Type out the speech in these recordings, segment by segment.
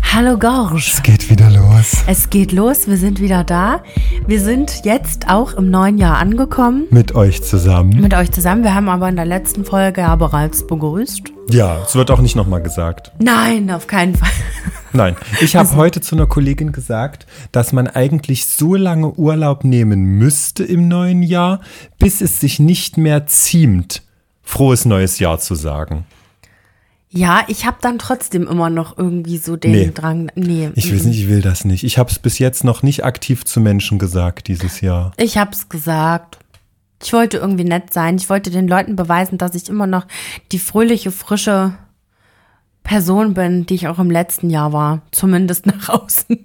Hallo Gorge. Es geht wieder los. Es geht los, wir sind wieder da. Wir sind jetzt auch im neuen Jahr angekommen. Mit euch zusammen. Wir haben aber in der letzten Folge ja bereits begrüßt. Ja, es wird auch nicht nochmal gesagt. Nein, auf keinen Fall. Nein, ich habe heute zu einer Kollegin gesagt, dass man eigentlich so lange Urlaub nehmen müsste im neuen Jahr, bis es sich nicht mehr ziemt, frohes neues Jahr zu sagen. Ja, ich habe dann trotzdem immer noch irgendwie so den Drang. Nee. Ich weiß nicht, ich will das nicht. Ich habe es bis jetzt noch nicht aktiv zu Menschen gesagt dieses Jahr. Ich habe es gesagt. Ich wollte irgendwie nett sein. Ich wollte den Leuten beweisen, dass ich immer noch die fröhliche, frische Person bin, die ich auch im letzten Jahr war. Zumindest nach außen.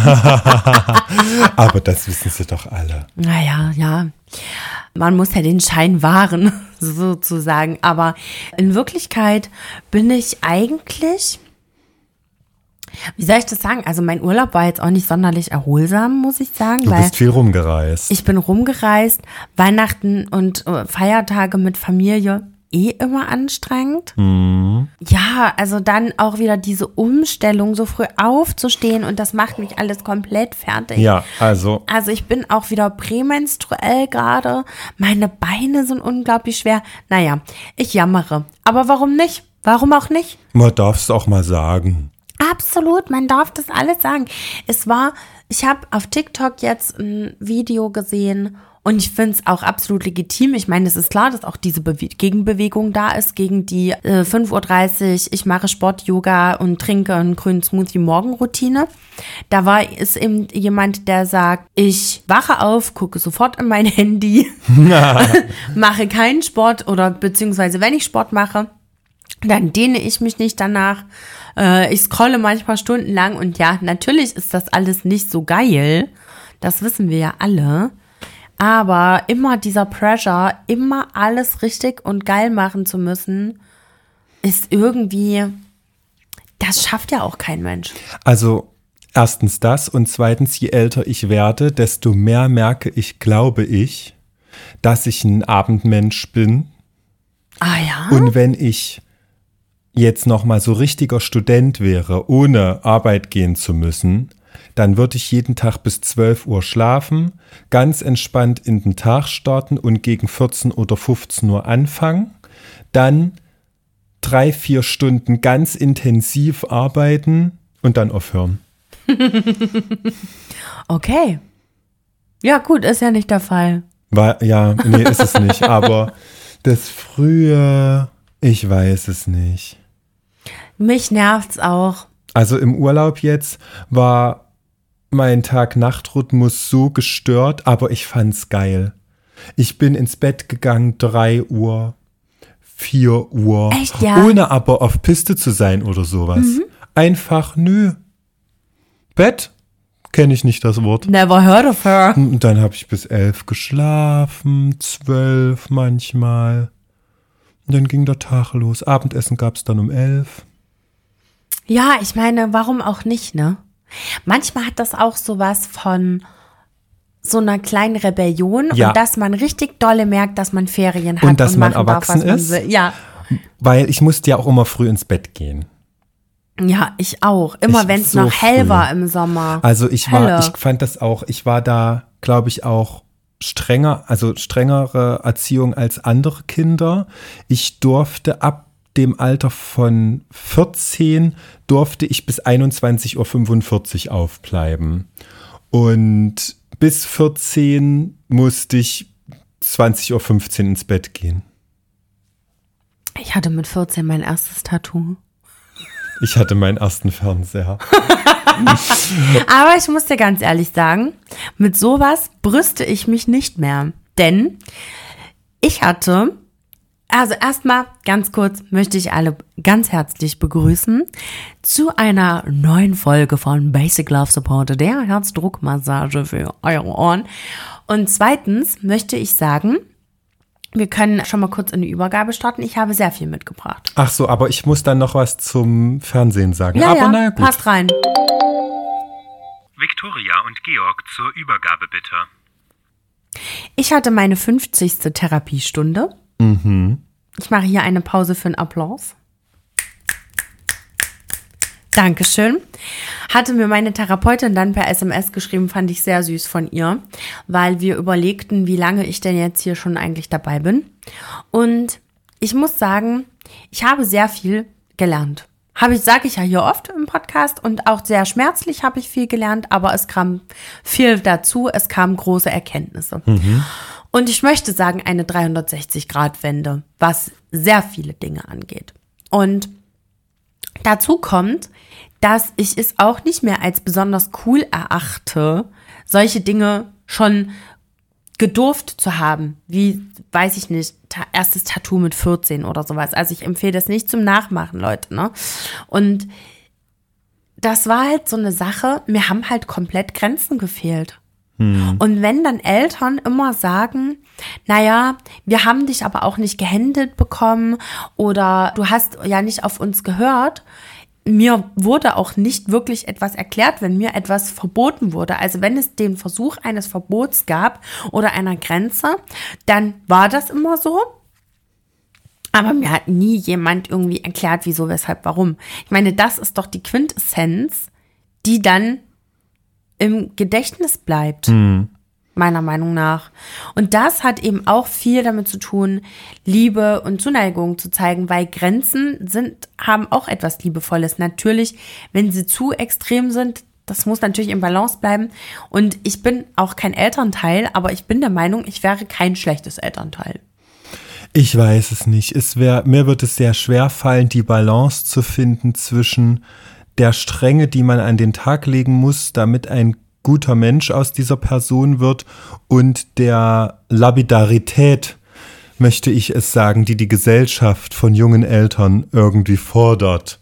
Aber das wissen sie doch alle. Naja, ja. Man muss ja den Schein wahren, sozusagen. Aber in Wirklichkeit bin ich eigentlich, wie soll ich das sagen? Also mein Urlaub war jetzt auch nicht sonderlich erholsam, muss ich sagen. Du bist viel rumgereist. Ich bin rumgereist. Weihnachten und Feiertage mit Familie immer anstrengend. Mhm. Ja, also dann auch wieder diese Umstellung, so früh aufzustehen und das macht mich alles komplett fertig. Ja, also ich bin auch wieder prämenstruell gerade. Meine Beine sind unglaublich schwer. Naja, ich jammere. Aber warum nicht? Warum auch nicht? Man darf es auch mal sagen. Absolut, man darf das alles sagen. Ich habe auf TikTok jetzt ein Video gesehen und ich finde es auch absolut legitim. Ich meine, es ist klar, dass auch diese Gegenbewegung da ist gegen die 5:30 Uhr, ich mache Sport, Yoga und trinke einen grünen Smoothie Morgenroutine. Ist eben jemand, der sagt, ich wache auf, gucke sofort in mein Handy, mache keinen Sport oder beziehungsweise wenn ich Sport mache, dann dehne ich mich nicht danach. Ich scrolle manchmal stundenlang und ja, natürlich ist das alles nicht so geil. Das wissen wir ja alle. Aber immer dieser Pressure, immer alles richtig und geil machen zu müssen, ist irgendwie, das schafft ja auch kein Mensch. Also erstens das und zweitens, je älter ich werde, desto mehr merke ich, glaube ich, dass ich ein Abendmensch bin. Ah ja? Und wenn ich jetzt noch mal so richtiger Student wäre, ohne Arbeit gehen zu müssen, dann würde ich jeden Tag bis 12 Uhr schlafen, ganz entspannt in den Tag starten und gegen 14 oder 15 Uhr anfangen, dann 3-4 Stunden ganz intensiv arbeiten und dann aufhören. Okay. Ja gut, ist ja nicht der Fall. Ist es nicht, aber das Frühe, ich weiß es nicht. Mich nervt's auch. Also im Urlaub jetzt war mein Tag-Nacht-Rhythmus so gestört, aber ich fand's geil. Ich bin ins Bett gegangen, 3 Uhr, 4 Uhr. Echt, ja? Ohne aber auf Piste zu sein oder sowas. Mhm. Einfach, Bett, kenne ich nicht das Wort. Never heard of her. Und dann habe ich bis 11 geschlafen, 12 manchmal. Und dann ging der Tag los. Abendessen gab's dann um 11. Ja, ich meine, warum auch nicht, ne? Manchmal hat das auch sowas von so einer kleinen Rebellion Ja. und dass man richtig dolle merkt, dass man Ferien hat Und dass man machen darf, was erwachsen man ist. will. Ja. Weil ich musste ja auch immer früh ins Bett gehen. Ja, ich auch. Immer wenn es so noch hell früh. war im Sommer. Also ich Helle. fand das auch, ich war da, glaube ich, auch strengere Erziehung als andere Kinder. Ich durfte ab dem Alter von 14 durfte ich bis 21:45 Uhr aufbleiben. Und bis 14 musste ich 20:15 Uhr ins Bett gehen. Ich hatte mit 14 mein erstes Tattoo. Ich hatte meinen ersten Fernseher. Aber ich muss dir ganz ehrlich sagen, mit sowas brüste ich mich nicht mehr. Denn also erstmal ganz kurz möchte ich alle ganz herzlich begrüßen zu einer neuen Folge von Basic Love Support, der Herzdruckmassage für eure Ohren. Und zweitens möchte ich sagen, wir können schon mal kurz in die Übergabe starten. Ich habe sehr viel mitgebracht. Ach so, aber ich muss dann noch was zum Fernsehen sagen. Ja, aber naja, gut. passt rein. Viktoria und Georg zur Übergabe bitte. Ich hatte meine 50. Therapiestunde. Ich mache hier eine Pause für einen Applaus. Dankeschön. Hatte mir meine Therapeutin dann per SMS geschrieben, fand ich sehr süß von ihr, weil wir überlegten, wie lange ich denn jetzt hier schon eigentlich dabei bin. Und ich muss sagen, ich habe sehr viel gelernt. Sage ich ja hier oft im Podcast und auch sehr schmerzlich habe ich viel gelernt, aber es kam viel dazu, es kamen große Erkenntnisse. Und ich möchte sagen, eine 360-Grad-Wende, was sehr viele Dinge angeht. Und dazu kommt, dass ich es auch nicht mehr als besonders cool erachte, solche Dinge schon gedurft zu haben, wie, weiß ich nicht, erstes Tattoo mit 14 oder sowas. Also ich empfehle das nicht zum Nachmachen, Leute, ne? Und das war halt so eine Sache, mir haben halt komplett Grenzen gefehlt. Und wenn dann Eltern immer sagen, naja, wir haben dich aber auch nicht gehändelt bekommen oder du hast ja nicht auf uns gehört, mir wurde auch nicht wirklich etwas erklärt, wenn mir etwas verboten wurde. Also wenn es den Versuch eines Verbots gab oder einer Grenze, dann war das immer so. Aber mir hat nie jemand irgendwie erklärt, wieso, weshalb, warum. Ich meine, das ist doch die Quintessenz, die dann im Gedächtnis bleibt, meiner Meinung nach. Und das hat eben auch viel damit zu tun, Liebe und Zuneigung zu zeigen, weil Grenzen haben auch etwas Liebevolles. Natürlich, wenn sie zu extrem sind, das muss natürlich im Balance bleiben. Und ich bin auch kein Elternteil, aber ich bin der Meinung, ich wäre kein schlechtes Elternteil. Ich weiß es nicht. Mir wird es sehr schwer fallen, die Balance zu finden zwischen der Strenge, die man an den Tag legen muss, damit ein guter Mensch aus dieser Person wird, und der Lapidarität, möchte ich es sagen, die Gesellschaft von jungen Eltern irgendwie fordert.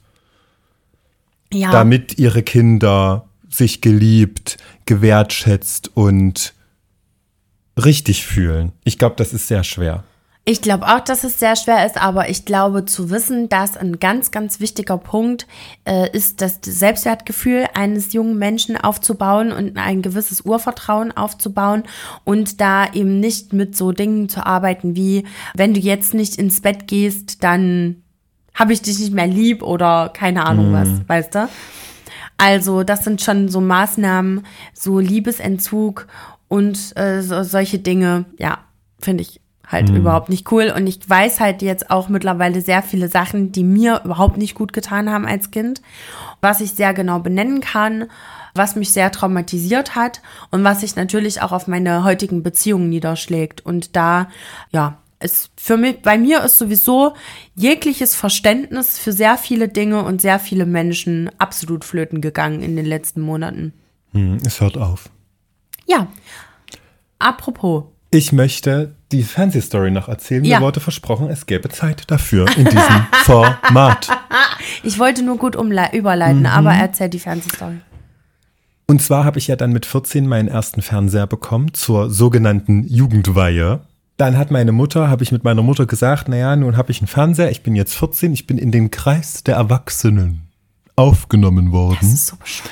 Ja. Damit ihre Kinder sich geliebt, gewertschätzt und richtig fühlen. Ich glaube, das ist sehr schwer. Ich glaube auch, dass es sehr schwer ist, aber ich glaube zu wissen, dass ein ganz, ganz wichtiger Punkt ist, das Selbstwertgefühl eines jungen Menschen aufzubauen und ein gewisses Urvertrauen aufzubauen und da eben nicht mit so Dingen zu arbeiten wie, wenn du jetzt nicht ins Bett gehst, dann habe ich dich nicht mehr lieb oder keine Ahnung was, weißt du? Also das sind schon so Maßnahmen, so Liebesentzug und solche Dinge, ja, finde ich halt überhaupt nicht cool. Und ich weiß halt jetzt auch mittlerweile sehr viele Sachen, die mir überhaupt nicht gut getan haben als Kind, was ich sehr genau benennen kann, was mich sehr traumatisiert hat und was sich natürlich auch auf meine heutigen Beziehungen niederschlägt. Und da, ja, bei mir ist sowieso jegliches Verständnis für sehr viele Dinge und sehr viele Menschen absolut flöten gegangen in den letzten Monaten. Es hört auf. Ja, apropos. Ich möchte die Fernsehstory noch erzählen. Mir wurde versprochen, es gäbe Zeit dafür in diesem Format. Ich wollte nur gut überleiten, aber erzähl die Fernsehstory. Und zwar habe ich ja dann mit 14 meinen ersten Fernseher bekommen zur sogenannten Jugendweihe. Dann habe ich mit meiner Mutter gesagt, naja, nun habe ich einen Fernseher, ich bin jetzt 14, ich bin in den Kreis der Erwachsenen aufgenommen worden. Das ist so bescheuert.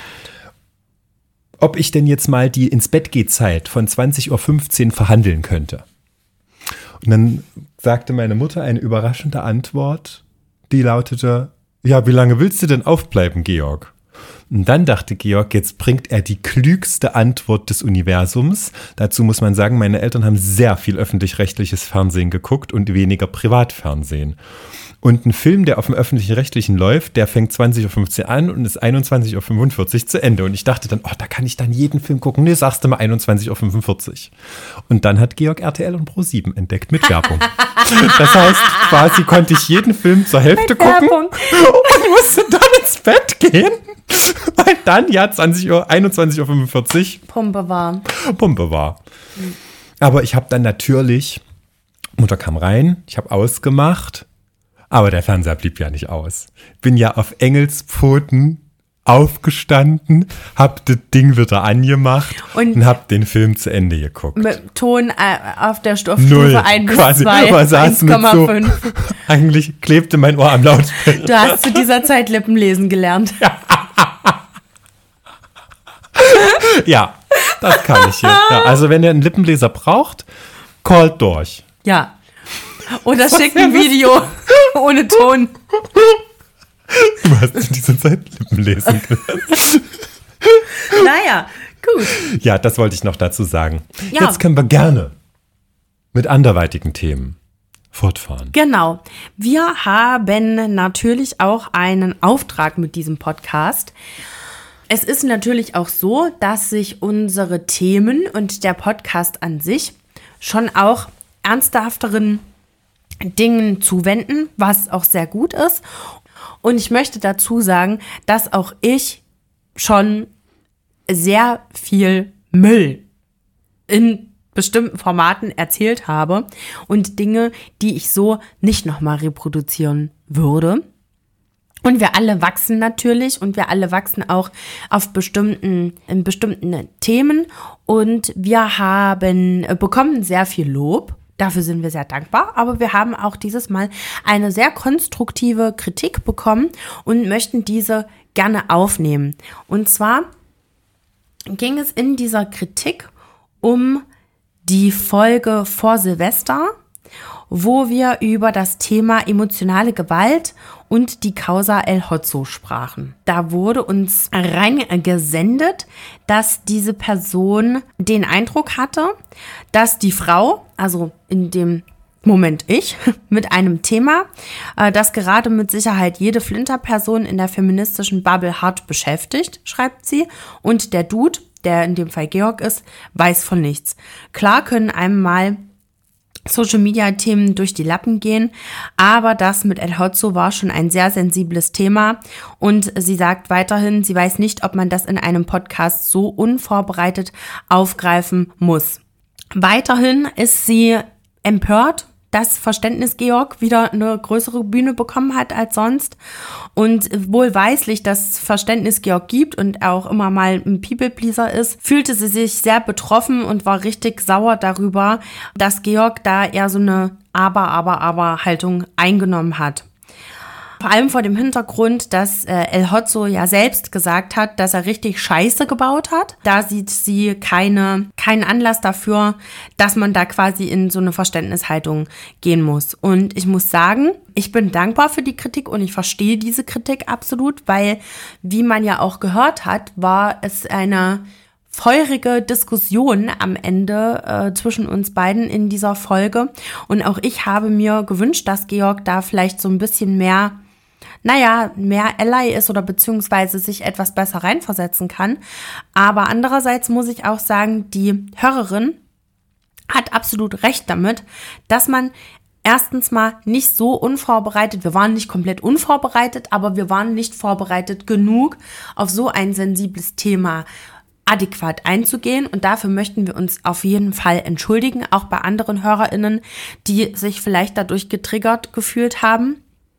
Ob ich denn jetzt mal die Ins-Bett-Geh-Zeit von 20.15 Uhr verhandeln könnte. Und dann sagte meine Mutter eine überraschende Antwort, die lautete, ja, wie lange willst du denn aufbleiben, Georg? Und dann dachte Georg, jetzt bringt er die klügste Antwort des Universums. Dazu muss man sagen, meine Eltern haben sehr viel öffentlich-rechtliches Fernsehen geguckt und weniger Privatfernsehen. Und ein Film, der auf dem Öffentlich-Rechtlichen läuft, der fängt 20.15 Uhr an und ist 21.45 Uhr zu Ende. Und ich dachte dann, da kann ich dann jeden Film gucken. Nee, sagst du mal 21.45 Uhr. Und dann hat Georg RTL und Pro7 entdeckt mit Werbung. Das heißt, quasi konnte ich jeden Film zur Hälfte gucken und musste dann ins Bett gehen, weil dann, 21.45 Uhr Pumpe war. Aber ich habe dann natürlich, Mutter kam rein, ich habe ausgemacht, aber der Fernseher blieb ja nicht aus. Bin ja auf Engelspfoten aufgestanden, hab das Ding wieder angemacht und hab den Film zu Ende geguckt. Mit Ton auf der Stufe 1 bis quasi, 2, 1,5. So, eigentlich klebte mein Ohr am Lautsprecher. Du hast zu dieser Zeit Lippenlesen gelernt. Ja, das kann ich hier. Ja, also wenn ihr einen Lippenleser braucht, callt durch. Ja. Oder schickt ein Video ohne Ton. Du hast in dieser Zeit Lippen lesen können. Naja, gut. Ja, das wollte ich noch dazu sagen. Ja. Jetzt können wir gerne mit anderweitigen Themen fortfahren. Genau. Wir haben natürlich auch einen Auftrag mit diesem Podcast. Es ist natürlich auch so, dass sich unsere Themen und der Podcast an sich schon auch ernsthafteren Dingen zuwenden, was auch sehr gut ist. Und ich möchte dazu sagen, dass auch ich schon sehr viel Müll in bestimmten Formaten erzählt habe und Dinge, die ich so nicht nochmal reproduzieren würde. Und wir alle wachsen natürlich und wir alle wachsen auch in bestimmten Themen und wir bekommen sehr viel Lob. Dafür sind wir sehr dankbar, aber wir haben auch dieses Mal eine sehr konstruktive Kritik bekommen und möchten diese gerne aufnehmen. Und zwar ging es in dieser Kritik um die Folge vor Silvester, wo wir über das Thema emotionale Gewalt und die Causa El Hotzo sprachen. Da wurde uns reingesendet, dass diese Person den Eindruck hatte, dass die Frau, also in dem Moment ich, mit einem Thema, das gerade mit Sicherheit jede Flinterperson in der feministischen Bubble hart beschäftigt, schreibt sie, und der Dude, der in dem Fall Georg ist, weiß von nichts. Klar können einem mal Social-Media-Themen durch die Lappen gehen, aber das mit El Hotzo war schon ein sehr sensibles Thema und sie sagt weiterhin, sie weiß nicht, ob man das in einem Podcast so unvorbereitet aufgreifen muss. Weiterhin ist sie empört, dass Verständnis Georg wieder eine größere Bühne bekommen hat als sonst und wohlweislich, dass Verständnis Georg gibt und auch immer mal ein People-Pleaser ist, fühlte sie sich sehr betroffen und war richtig sauer darüber, dass Georg da eher so eine Aber-Haltung eingenommen hat. Vor allem vor dem Hintergrund, dass El Hotzo ja selbst gesagt hat, dass er richtig Scheiße gebaut hat. Da sieht sie keinen Anlass dafür, dass man da quasi in so eine Verständnishaltung gehen muss. Und ich muss sagen, ich bin dankbar für die Kritik und ich verstehe diese Kritik absolut, weil, wie man ja auch gehört hat, war es eine feurige Diskussion am Ende zwischen uns beiden in dieser Folge. Und auch ich habe mir gewünscht, dass Georg da vielleicht so ein bisschen mehr Ally ist oder beziehungsweise sich etwas besser reinversetzen kann. Aber andererseits muss ich auch sagen, die Hörerin hat absolut recht damit, dass man erstens mal nicht so unvorbereitet, wir waren nicht komplett unvorbereitet, aber wir waren nicht vorbereitet genug, auf so ein sensibles Thema adäquat einzugehen. Und dafür möchten wir uns auf jeden Fall entschuldigen, auch bei anderen HörerInnen, die sich vielleicht dadurch getriggert gefühlt haben.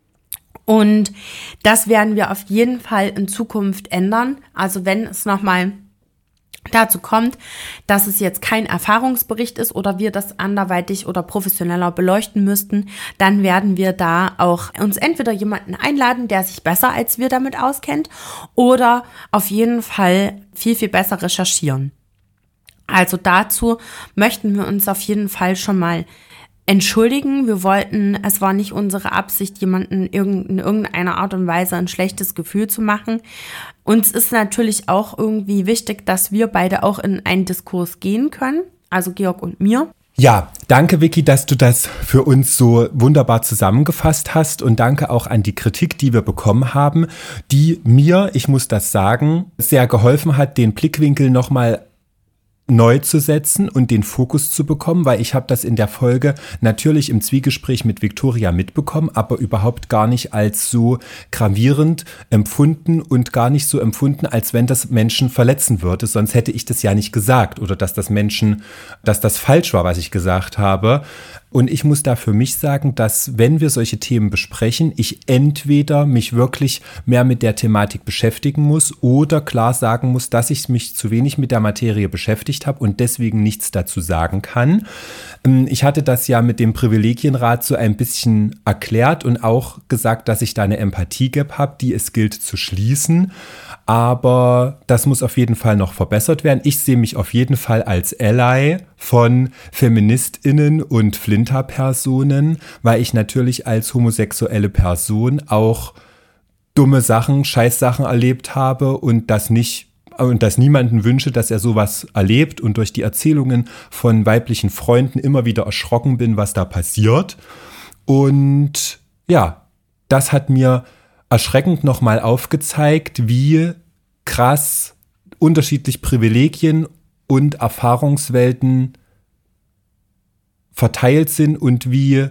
Und das werden wir auf jeden Fall in Zukunft ändern. Also wenn es nochmal dazu kommt, dass es jetzt kein Erfahrungsbericht ist oder wir das anderweitig oder professioneller beleuchten müssten, dann werden wir da auch uns entweder jemanden einladen, der sich besser als wir damit auskennt, oder auf jeden Fall viel, viel besser recherchieren. Also dazu möchten wir uns auf jeden Fall schon mal entschuldigen. Es war nicht unsere Absicht, jemanden in irgendeiner Art und Weise ein schlechtes Gefühl zu machen. Uns ist natürlich auch irgendwie wichtig, dass wir beide auch in einen Diskurs gehen können, also Georg und mir. Ja, danke Vicky, dass du das für uns so wunderbar zusammengefasst hast und danke auch an die Kritik, die wir bekommen haben, die mir, ich muss das sagen, sehr geholfen hat, den Blickwinkel nochmal neu zu setzen und den Fokus zu bekommen, weil ich habe das in der Folge natürlich im Zwiegespräch mit Viktoria mitbekommen, aber überhaupt gar nicht als so gravierend empfunden und gar nicht so empfunden, als wenn das Menschen verletzen würde, sonst hätte ich das ja nicht gesagt oder dass das falsch war, was ich gesagt habe. Und ich muss da für mich sagen, dass wenn wir solche Themen besprechen, ich entweder mich wirklich mehr mit der Thematik beschäftigen muss oder klar sagen muss, dass ich mich zu wenig mit der Materie beschäftigt habe und deswegen nichts dazu sagen kann. Ich hatte das ja mit dem Privilegienrat so ein bisschen erklärt und auch gesagt, dass ich da eine Empathie-Gap habe, die es gilt zu schließen. Aber das muss auf jeden Fall noch verbessert werden. Ich sehe mich auf jeden Fall als Ally von FeministInnen und Flinter-Personen, weil ich natürlich als homosexuelle Person auch dumme Sachen, Scheißsachen erlebt habe und das niemanden wünsche, dass er sowas erlebt und durch die Erzählungen von weiblichen Freunden immer wieder erschrocken bin, was da passiert. Und ja, das hat mir erschreckend nochmal aufgezeigt, wie krass unterschiedlich Privilegien und Erfahrungswelten verteilt sind und wie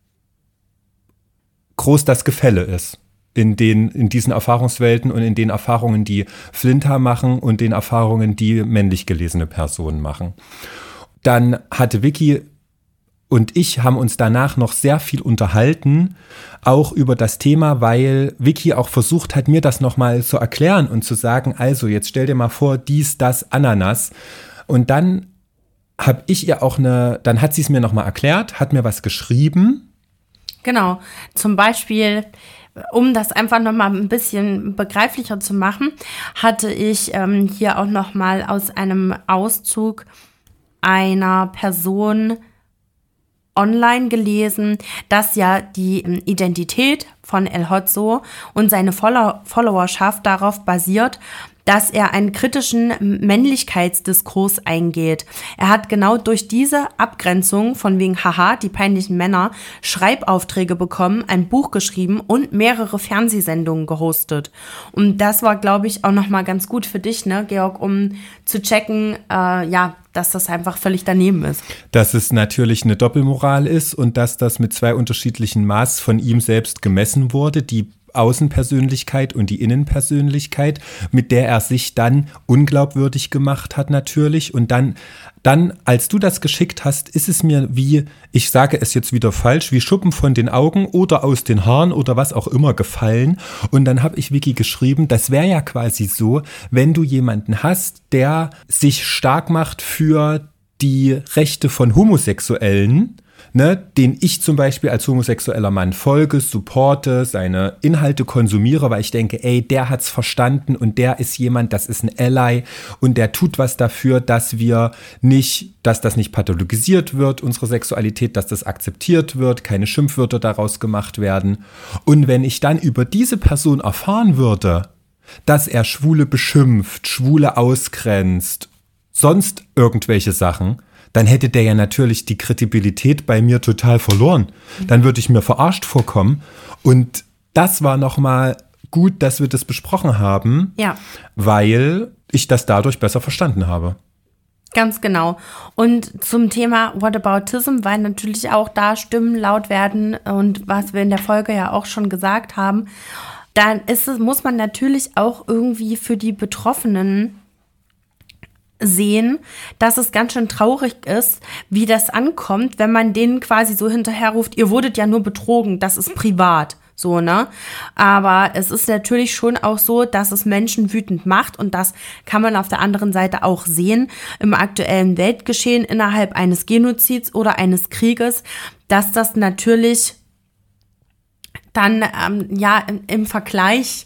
groß das Gefälle ist in diesen Erfahrungswelten und in den Erfahrungen, die Flinta machen und den Erfahrungen, die männlich gelesene Personen machen. Dann hatte Vicky und ich haben uns danach noch sehr viel unterhalten, auch über das Thema, weil Vicky auch versucht hat, mir das nochmal zu erklären und zu sagen, also jetzt stell dir mal vor, dies, das, Ananas. Und dann habe ich ihr auch dann hat sie es mir nochmal erklärt, hat mir was geschrieben. Genau, zum Beispiel, um das einfach nochmal ein bisschen begreiflicher zu machen, hatte ich hier auch nochmal aus einem Auszug einer Person online gelesen, dass ja die Identität von El Hotzo und seine Followerschaft darauf basiert, dass er einen kritischen Männlichkeitsdiskurs eingeht. Er hat genau durch diese Abgrenzung von wegen, haha, die peinlichen Männer, Schreibaufträge bekommen, ein Buch geschrieben und mehrere Fernsehsendungen gehostet. Und das war, glaube ich, auch nochmal ganz gut für dich, ne, Georg, um zu checken, dass das einfach völlig daneben ist. Dass es natürlich eine Doppelmoral ist und dass das mit zwei unterschiedlichen Maß von ihm selbst gemessen wurde, die Außenpersönlichkeit und die Innenpersönlichkeit, mit der er sich dann unglaubwürdig gemacht hat natürlich. Und dann, als du das geschickt hast, ist es mir wie, ich sage es jetzt wieder falsch, wie Schuppen von den Augen oder aus den Haaren oder was auch immer gefallen. Und dann habe ich Vicky geschrieben, das wäre ja quasi so, wenn du jemanden hast, der sich stark macht für die Rechte von Homosexuellen, ne, den ich zum Beispiel als homosexueller Mann folge, supporte, seine Inhalte konsumiere, weil ich denke, ey, der hat's verstanden und der ist jemand, das ist ein Ally und der tut was dafür, dass das nicht pathologisiert wird, unsere Sexualität, dass das akzeptiert wird, keine Schimpfwörter daraus gemacht werden. Und wenn ich dann über diese Person erfahren würde, dass er Schwule beschimpft, Schwule ausgrenzt, sonst irgendwelche Sachen, dann hätte der ja natürlich die Kredibilität bei mir total verloren. Dann würde ich mir verarscht vorkommen. Und das war nochmal gut, dass wir das besprochen haben, weil ich das dadurch besser verstanden habe. Ganz genau. Und zum Thema Whataboutism, weil natürlich auch da Stimmen laut werden und was wir in der Folge ja auch schon gesagt haben, dann muss man natürlich auch irgendwie für die Betroffenen sehen, dass es ganz schön traurig ist, wie das ankommt, wenn man denen quasi so hinterherruft, ihr wurdet ja nur betrogen, das ist privat, so, ne? Aber es ist natürlich schon auch so, dass es Menschen wütend macht und das kann man auf der anderen Seite auch sehen im aktuellen Weltgeschehen innerhalb eines Genozids oder eines Krieges, dass das natürlich dann, im Vergleich,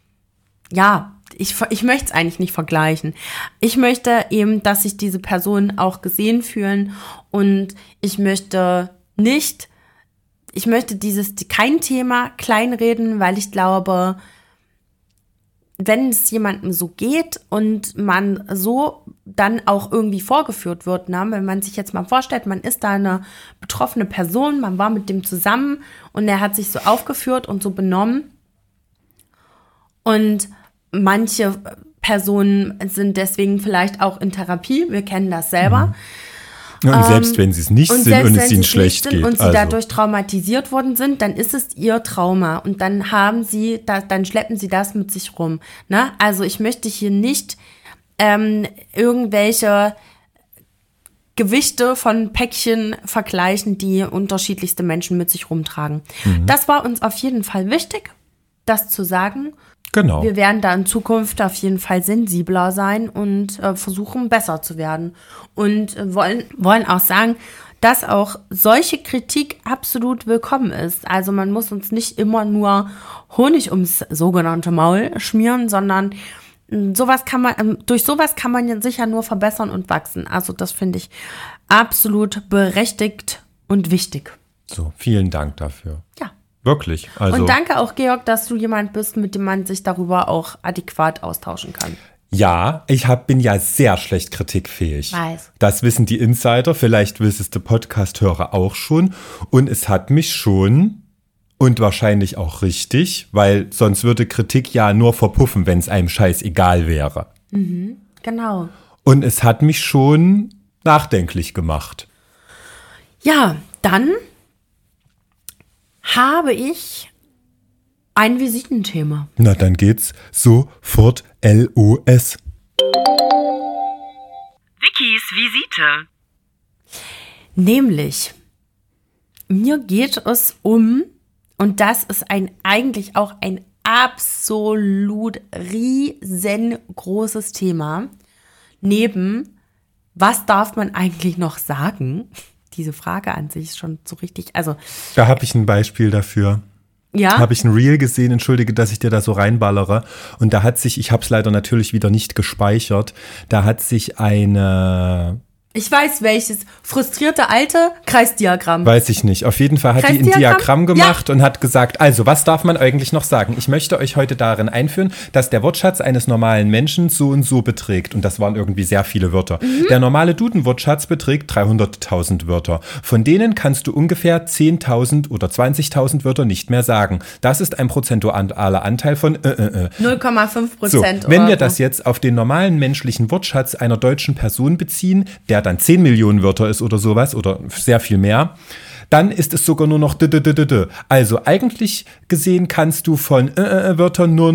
ich möchte es eigentlich nicht vergleichen. Ich möchte eben, dass sich diese Personen auch gesehen fühlen und ich möchte kein Thema kleinreden, weil ich glaube, wenn es jemandem so geht und man so dann auch irgendwie vorgeführt wird, ne? Wenn man sich jetzt mal vorstellt, man ist da eine betroffene Person, man war mit dem zusammen und er hat sich so aufgeführt und so benommen und manche Personen sind deswegen vielleicht auch in Therapie. Wir kennen das selber. Ja, und selbst wenn sie es nicht sind und es ihnen schlecht geht. Und sie dadurch traumatisiert worden sind, dann ist es ihr Trauma. Und dann dann schleppen sie das mit sich rum. Ne? Also ich möchte hier nicht irgendwelche Gewichte von Päckchen vergleichen, die unterschiedlichste Menschen mit sich rumtragen. Das war uns auf jeden Fall wichtig, das zu sagen. Genau. Wir werden da in Zukunft auf jeden Fall sensibler sein und versuchen, besser zu werden. Und wollen auch sagen, dass auch solche Kritik absolut willkommen ist. Also man muss uns nicht immer nur Honig ums sogenannte Maul schmieren, sondern durch sowas kann man sich ja nur verbessern und wachsen. Also das finde ich absolut berechtigt und wichtig. So, vielen Dank dafür. Ja. Wirklich. Also, Und danke auch, Georg, dass du jemand bist, mit dem man sich darüber auch adäquat austauschen kann. ja, bin ja sehr schlecht kritikfähig. Weiß. Das wissen die Insider, vielleicht wissen es die Podcast-Hörer auch schon. Und es hat mich schon, und wahrscheinlich auch richtig, weil sonst würde Kritik ja nur verpuffen, wenn es einem scheißegal wäre. Genau. Und es hat mich schon nachdenklich gemacht. Ja, dann habe ich ein Visitenthema. Na, dann geht's sofort LOS. Vickys Visite. Nämlich, mir geht es um, und das ist eigentlich auch ein absolut riesengroßes Thema, neben, was darf man eigentlich noch sagen? Diese Frage an sich ist schon so richtig, also, Da habe ich ein Beispiel dafür. ja. Habe ich ein Reel gesehen, entschuldige, dass ich dir da so reinballere. Und da hat sich, ich habe es leider natürlich wieder nicht gespeichert, da hat sich eine, Ich weiß welches. Frustrierte Alte, Kreisdiagramm. weiß ich nicht, auf jeden Fall hat die ein Kreisdiagramm? Diagramm gemacht und hat gesagt, also was darf man eigentlich noch sagen? Ich möchte euch heute darin einführen, dass der Wortschatz eines normalen Menschen so und so beträgt. Und das waren irgendwie sehr viele Wörter. Der normale Duden-Wortschatz beträgt 300.000 Wörter. Von denen kannst du ungefähr 10.000 oder 20.000 Wörter nicht mehr sagen. Das ist ein prozentualer Anteil von 0,5%. So, oder wenn wir so. das jetzt auf den normalen menschlichen Wortschatz einer deutschen Person beziehen, der dann 10 Millionen Wörter ist oder sowas oder sehr viel mehr, dann ist es sogar nur noch d. Also eigentlich gesehen kannst du von Wörtern nur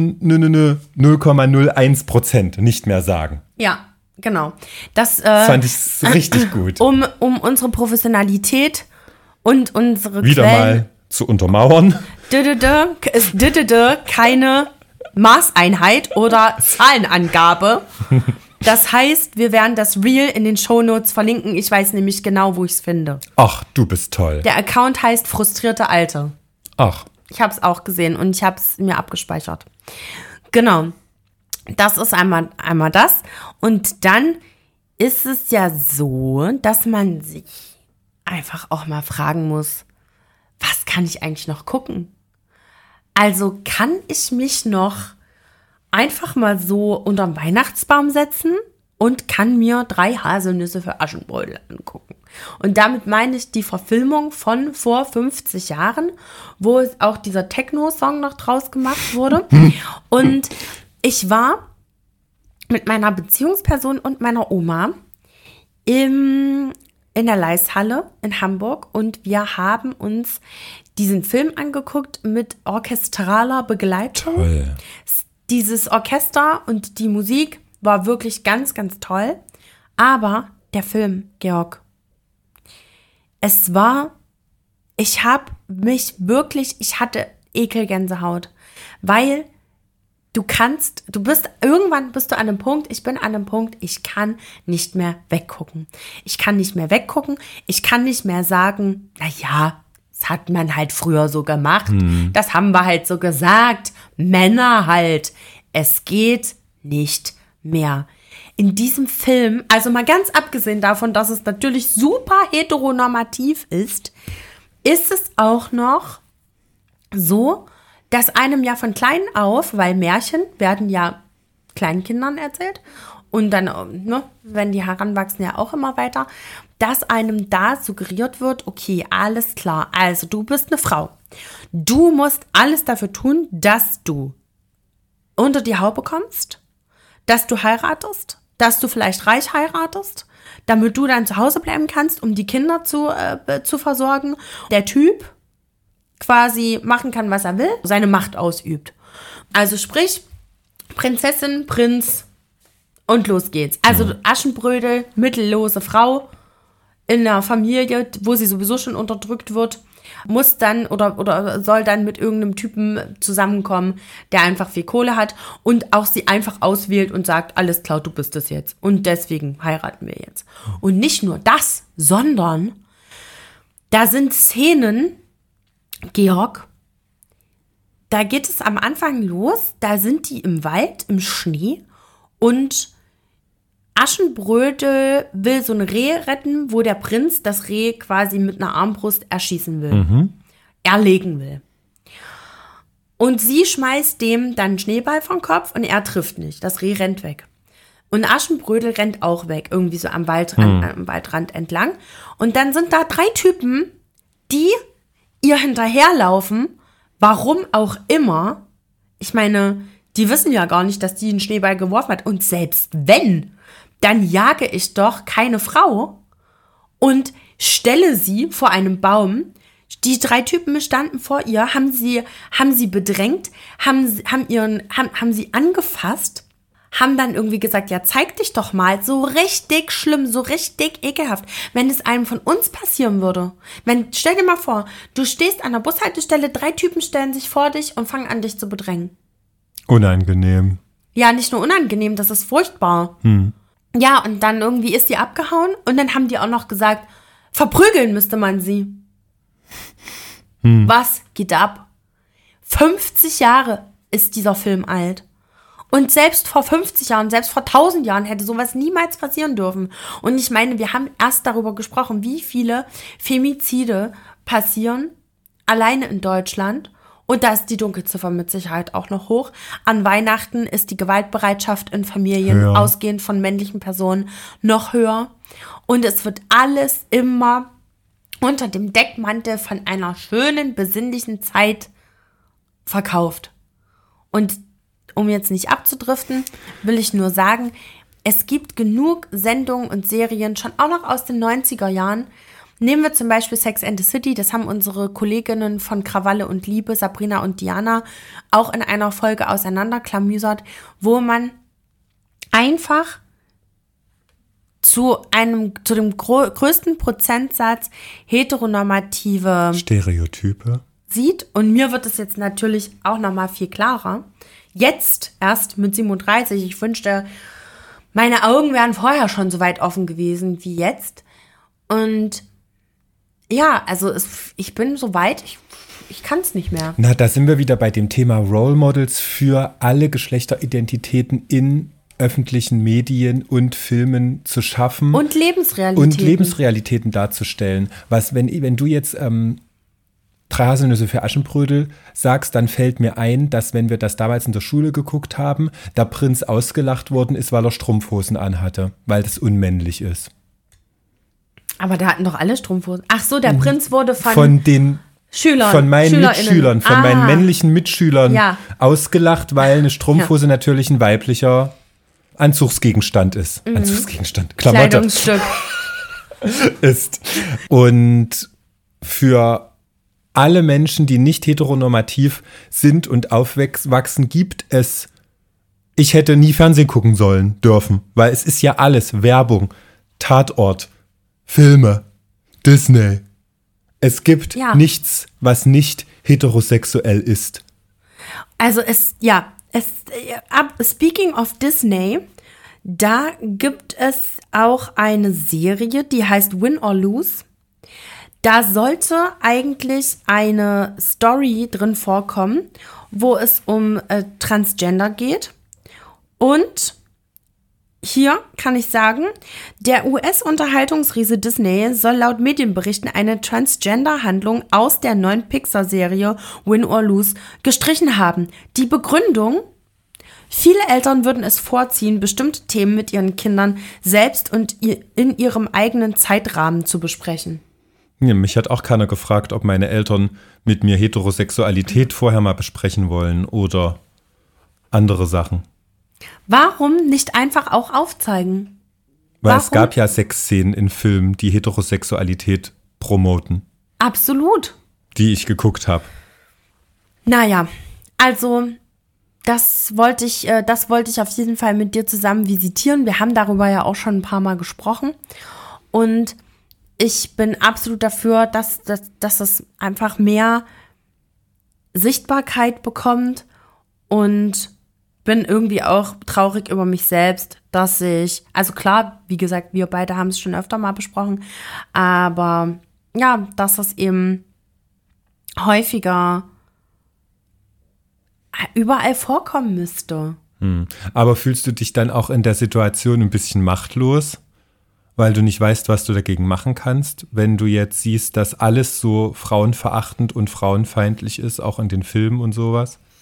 0,01% nicht mehr sagen. Ja, genau. Das Fand ich richtig gut. um unsere Professionalität und unsere Wieder Quellen. mal zu untermauern. Ist keine Maßeinheit oder Zahlenangabe. Das heißt, wir werden das Reel in den Shownotes verlinken. Ich weiß nämlich genau, wo ich es finde. Ach, du bist toll. Der Account heißt Frustrierte Alte. Ach, Ich habe es auch gesehen und ich habe es mir abgespeichert. Genau. Das ist einmal das. Und dann ist es ja so, dass man sich einfach auch mal fragen muss, was kann ich eigentlich noch gucken? Also kann ich mich noch einfach mal so unterm Weihnachtsbaum setzen und kann mir 3 Haselnüsse für Aschenbrödel angucken. Und damit meine ich die Verfilmung von vor 50 Jahren, wo es auch dieser Techno-Song noch draus gemacht wurde. Und ich war mit meiner Beziehungsperson und meiner Oma in der Leishalle in Hamburg und wir haben uns diesen Film angeguckt mit orchestraler Begleitung. toll. Dieses Orchester und die Musik war wirklich ganz, ganz toll. Aber der Film, Georg, ich hatte Ekelgänsehaut, weil irgendwann bist du an einem Punkt, ich bin an einem Punkt, ich kann nicht mehr weggucken. Ich kann nicht mehr sagen, naja, das hat man halt früher so gemacht. Das haben wir halt so gesagt. Männer halt. Es geht nicht mehr. In diesem Film, also mal ganz abgesehen davon, dass es natürlich super heteronormativ ist es auch noch so, dass einem ja von klein auf, weil Märchen werden ja Kleinkindern erzählt und dann, wenn die heranwachsen, ja auch immer weiter, dass einem da suggeriert wird, okay, alles klar, also du bist eine Frau. Du musst alles dafür tun, dass du unter die Haube kommst, dass du heiratest, dass du vielleicht reich heiratest, damit du dann zu Hause bleiben kannst, um die Kinder zu versorgen. Der Typ quasi machen kann, was er will, seine Macht ausübt. Also sprich, Prinzessin, Prinz und los geht's. Also Aschenbrödel, mittellose Frau in einer Familie, wo sie sowieso schon unterdrückt wird, muss dann oder soll dann mit irgendeinem Typen zusammenkommen, der einfach viel Kohle hat und auch sie einfach auswählt und sagt, alles klar, du bist es jetzt. Und deswegen heiraten wir jetzt. Und nicht nur das, sondern da sind Szenen, Georg, da geht es am Anfang los, da sind die im Wald, im Schnee und Aschenbrödel will so ein Reh retten, wo der Prinz das Reh quasi mit einer Armbrust erschießen will. Erlegen will. Und sie schmeißt dem dann einen Schneeball vom Kopf und er trifft nicht. Das Reh rennt weg. Und Aschenbrödel rennt auch weg, irgendwie so am Waldrand entlang. Und dann sind da 3 Typen, die ihr hinterherlaufen, warum auch immer. Ich meine, die wissen ja gar nicht, dass die einen Schneeball geworfen hat. Und selbst wenn, dann jage ich doch keine Frau und stelle sie vor einem Baum. Die 3 Typen standen vor ihr, haben sie bedrängt, haben sie angefasst, haben dann irgendwie gesagt, ja, zeig dich doch mal. So richtig schlimm, so richtig ekelhaft. Wenn es einem von uns passieren würde. Stell dir mal vor, du stehst an der Bushaltestelle, 3 Typen stellen sich vor dich und fangen an, dich zu bedrängen. Unangenehm. Ja, nicht nur unangenehm, das ist furchtbar. Ja, und dann irgendwie ist die abgehauen und dann haben die auch noch gesagt, verprügeln müsste man sie. Was geht ab? 50 Jahre ist dieser Film alt. Und selbst vor 50 Jahren, selbst vor 1000 Jahren hätte sowas niemals passieren dürfen. Und ich meine, wir haben erst darüber gesprochen, wie viele Femizide passieren, alleine in Deutschland. Und da ist die Dunkelziffer mit Sicherheit auch noch hoch. An Weihnachten ist die Gewaltbereitschaft in Familien, ausgehend von männlichen Personen, noch höher. Und es wird alles immer unter dem Deckmantel von einer schönen, besinnlichen Zeit verkauft. Und um jetzt nicht abzudriften, will ich nur sagen, es gibt genug Sendungen und Serien, schon auch noch aus den 90er Jahren. Nehmen wir zum Beispiel Sex and the City, das haben unsere Kolleginnen von Krawalle und Liebe, Sabrina und Diana, auch in einer Folge auseinanderklamüsert, wo man einfach zu dem größten Prozentsatz heteronormative Stereotype sieht. Und mir wird es jetzt natürlich auch nochmal viel klarer. Jetzt erst mit 37. Ich wünschte, meine Augen wären vorher schon so weit offen gewesen wie jetzt. Und ja, also ich bin so weit, ich kann es nicht mehr. Na, da sind wir wieder bei dem Thema Role Models für alle Geschlechteridentitäten in öffentlichen Medien und Filmen zu schaffen. Und Lebensrealitäten darzustellen. Wenn du jetzt 3 Haselnüsse für Aschenbrödel sagst, dann fällt mir ein, dass wenn wir das damals in der Schule geguckt haben, der Prinz ausgelacht worden ist, weil er Strumpfhosen anhatte, weil das unmännlich ist. Aber da hatten doch alle Strumpfhosen. Ach so, der Prinz wurde von den Schülern, von meinen Mitschülern, von meinen männlichen Mitschülern ausgelacht, weil eine Strumpfhose natürlich ein weiblicher Anzugsgegenstand ist. Anzugsgegenstand, Klamotte. Kleidungsstück. ist. Und für alle Menschen, die nicht heteronormativ sind und aufwachsen, gibt es, ich hätte nie Fernsehen gucken sollen dürfen, weil es ist ja alles Werbung, Tatort, Filme, Disney. Es gibt nichts, was nicht heterosexuell ist. Also speaking of Disney, da gibt es auch eine Serie, die heißt Win or Lose. Da sollte eigentlich eine Story drin vorkommen, wo es um Transgender geht. Und hier kann ich sagen, der US-Unterhaltungsriese Disney soll laut Medienberichten eine Transgender-Handlung aus der neuen Pixar-Serie Win or Lose gestrichen haben. Die Begründung: Viele Eltern würden es vorziehen, bestimmte Themen mit ihren Kindern selbst und in ihrem eigenen Zeitrahmen zu besprechen. Ja, mich hat auch keiner gefragt, ob meine Eltern mit mir Heterosexualität vorher mal besprechen wollen oder andere Sachen. Warum nicht einfach auch aufzeigen? Weil es gab ja Sexszenen in Filmen, die Heterosexualität promoten. Absolut. Die ich geguckt habe. Naja, also das wollte ich auf jeden Fall mit dir zusammen visitieren. Wir haben darüber ja auch schon ein paar Mal gesprochen. Und ich bin absolut dafür, dass es einfach mehr Sichtbarkeit bekommt, und bin irgendwie auch traurig über mich selbst, dass also klar, wie gesagt, wir beide haben es schon öfter mal besprochen, aber ja, dass es eben häufiger überall vorkommen müsste. Aber fühlst du dich dann auch in der Situation ein bisschen machtlos, weil du nicht weißt, was du dagegen machen kannst, wenn du jetzt siehst, dass alles so frauenverachtend und frauenfeindlich ist, auch in den Filmen und sowas?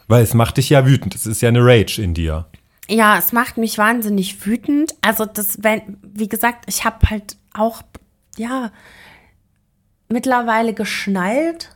Weil es macht dich ja wütend. Es ist ja eine Rage in dir. Ja, es macht mich wahnsinnig wütend. Also wie gesagt, ich habe halt auch, ja, mittlerweile geschnallt,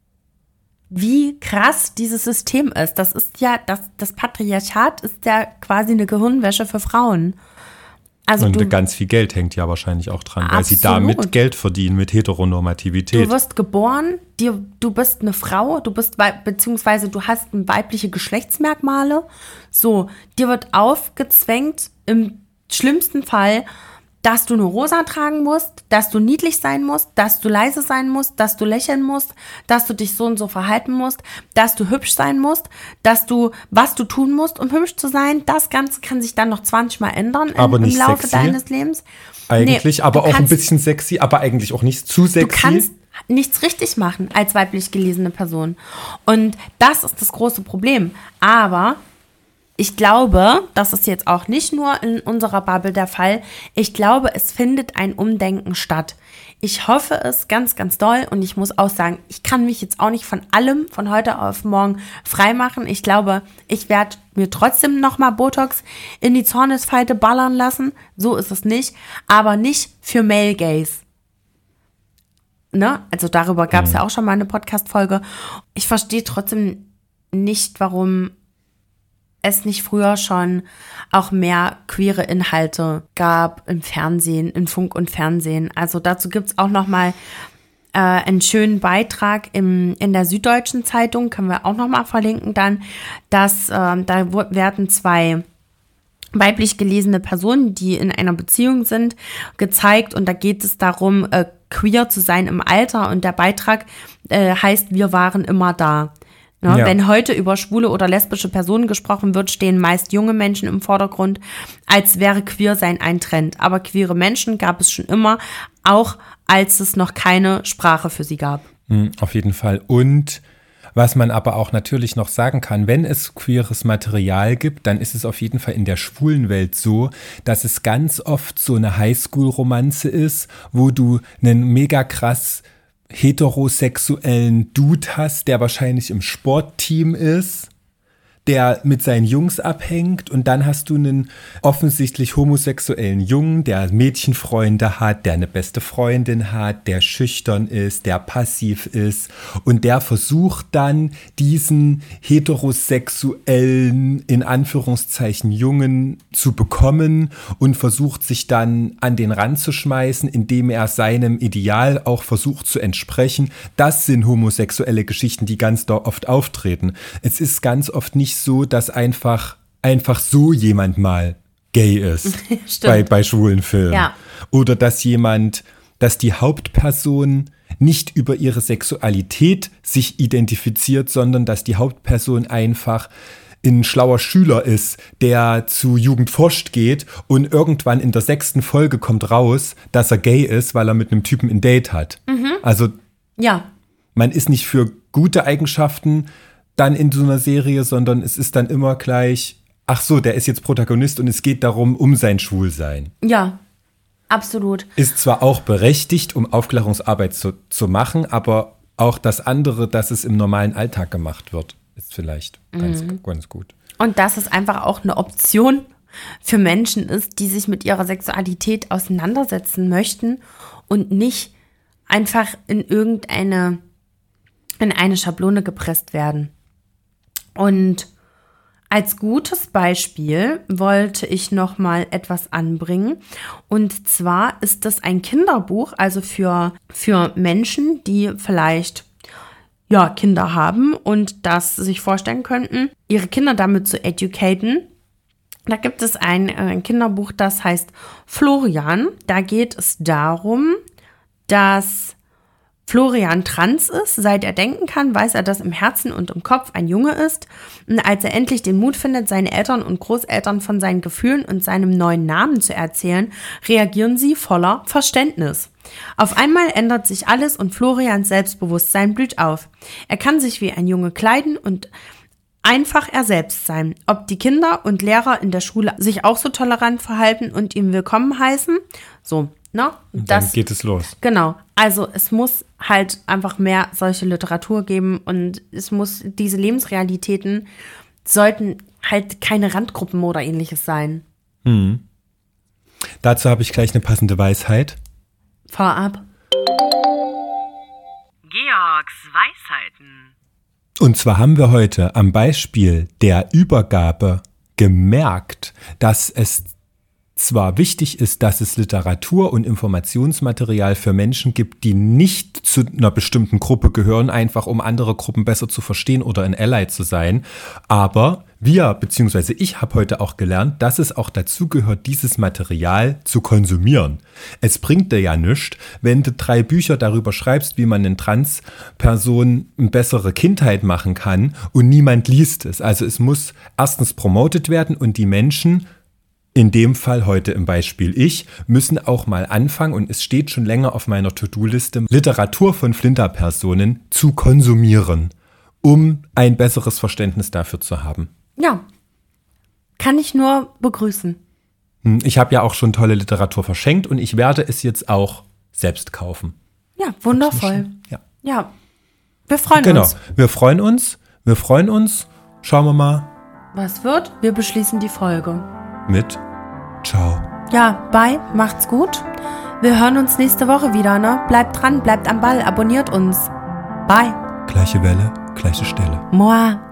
wie krass dieses System ist. Das ist ja, das Patriarchat ist ja quasi eine Gehirnwäsche für Frauen. Also und ganz viel Geld hängt ja wahrscheinlich auch dran, weil sie Absolut. damit Geld verdienen mit Heteronormativität. Du wirst geboren, du bist eine Frau, beziehungsweise du hast weibliche Geschlechtsmerkmale. So, dir wird aufgezwängt, im schlimmsten Fall, dass du eine Rosa tragen musst, dass du niedlich sein musst, dass du leise sein musst, dass du lächeln musst, dass du dich so und so verhalten musst, dass du hübsch sein musst, was du tun musst, um hübsch zu sein. Das Ganze kann sich dann noch 20 Mal ändern im Laufe deines Lebens. Eigentlich, Nee, aber auch ein bisschen sexy, aber eigentlich auch nicht zu sexy. Du kannst nichts richtig machen als weiblich gelesene Person. Und das ist das große Problem. Aber ich glaube, das ist jetzt auch nicht nur in unserer Bubble der Fall, ich glaube, es findet ein Umdenken statt. Ich hoffe es ganz, ganz doll und ich muss auch sagen, ich kann mich jetzt auch nicht von allem von heute auf morgen freimachen. Ich glaube, ich werde mir trotzdem nochmal Botox in die Zornesfalte ballern lassen. So ist es nicht, aber nicht für Male Gaze. Ne? Also darüber gab es ja auch schon mal eine Podcast-Folge. Ich verstehe trotzdem nicht, warum es nicht früher schon auch mehr queere Inhalte gab im Fernsehen, in Funk und Fernsehen. Also dazu gibt es auch noch mal einen schönen Beitrag in der Süddeutschen Zeitung, können wir auch noch mal verlinken dann, dass da werden zwei weiblich gelesene Personen, die in einer Beziehung sind, gezeigt und da geht es darum, queer zu sein im Alter und der Beitrag heißt, wir waren immer da. Ja. Wenn heute über schwule oder lesbische Personen gesprochen wird, stehen meist junge Menschen im Vordergrund, als wäre Queersein ein Trend. Aber queere Menschen gab es schon immer, auch als es noch keine Sprache für sie gab. Auf jeden Fall. Und was man aber auch natürlich noch sagen kann, wenn es queeres Material gibt, dann ist es auf jeden Fall in der schwulen Welt so, dass es ganz oft so eine Highschool-Romanze ist, wo du einen mega krass heterosexuellen Dude hast, der wahrscheinlich im Sportteam ist, der mit seinen Jungs abhängt und dann hast du einen offensichtlich homosexuellen Jungen, der Mädchenfreunde hat, der eine beste Freundin hat, der schüchtern ist, der passiv ist und der versucht dann diesen heterosexuellen, in Anführungszeichen, Jungen zu bekommen und versucht sich dann an den Rand zu schmeißen, indem er seinem Ideal auch versucht zu entsprechen. Das sind homosexuelle Geschichten, die ganz oft auftreten. Es ist ganz oft nicht so, dass einfach so jemand mal gay ist bei schwulen Filmen. Ja. Oder dass die Hauptperson nicht über ihre Sexualität sich identifiziert, sondern dass die Hauptperson einfach ein schlauer Schüler ist, der zu Jugend forscht geht und irgendwann in der 6. Folge kommt raus, dass er gay ist, weil er mit einem Typen ein Date hat. Also man ist nicht für gute Eigenschaften dann in so einer Serie, sondern es ist dann immer gleich, ach so, der ist jetzt Protagonist und es geht darum, um sein Schwulsein. Ja, absolut. Ist zwar auch berechtigt, um Aufklärungsarbeit zu machen, aber auch das andere, dass es im normalen Alltag gemacht wird, ist vielleicht ganz gut. Und dass es einfach auch eine Option für Menschen ist, die sich mit ihrer Sexualität auseinandersetzen möchten und nicht einfach in eine Schablone gepresst werden. Und als gutes Beispiel wollte ich noch mal etwas anbringen. Und zwar ist das ein Kinderbuch, also für Menschen, die vielleicht Kinder haben und das sich vorstellen könnten, ihre Kinder damit zu educaten. Da gibt es ein Kinderbuch, das heißt Florian. Da geht es darum, dass Florian trans ist. Seit er denken kann, weiß er, dass im Herzen und im Kopf ein Junge ist. Und als er endlich den Mut findet, seine Eltern und Großeltern von seinen Gefühlen und seinem neuen Namen zu erzählen, reagieren sie voller Verständnis. Auf einmal ändert sich alles und Florians Selbstbewusstsein blüht auf. Er kann sich wie ein Junge kleiden und einfach er selbst sein. Ob die Kinder und Lehrer in der Schule sich auch so tolerant verhalten und ihn willkommen heißen. So, ne? Dann geht es los. Genau. Also es muss halt einfach mehr solche Literatur geben und es muss, diese Lebensrealitäten sollten halt keine Randgruppen oder ähnliches sein. Dazu habe ich gleich eine passende Weisheit. Vorab. Georgs Weisheiten. Und zwar haben wir heute am Beispiel der Übergabe gemerkt, dass es zwar wichtig ist, dass es Literatur und Informationsmaterial für Menschen gibt, die nicht zu einer bestimmten Gruppe gehören, einfach um andere Gruppen besser zu verstehen oder ein Ally zu sein, aber beziehungsweise ich habe heute auch gelernt, dass es auch dazu gehört, dieses Material zu konsumieren. Es bringt dir ja nichts, wenn du 3 Bücher darüber schreibst, wie man einen Transpersonen eine bessere Kindheit machen kann und niemand liest es. Also es muss erstens promotet werden und die Menschen, in dem Fall heute im Beispiel ich, müssen auch mal anfangen, und es steht schon länger auf meiner To-Do-Liste, Literatur von Flinterpersonen zu konsumieren, um ein besseres Verständnis dafür zu haben. Ja, kann ich nur begrüßen. Ich habe ja auch schon tolle Literatur verschenkt und ich werde es jetzt auch selbst kaufen. Ja, wundervoll. Ja. Ja, wir freuen uns. Genau, wir freuen uns. Schauen wir mal. Was wird? Wir beschließen die Folge. Mit Ciao. Ja, bye, macht's gut. Wir hören uns nächste Woche wieder, ne? Bleibt dran, bleibt am Ball, abonniert uns. Bye. Gleiche Welle, gleiche Stelle. Moi.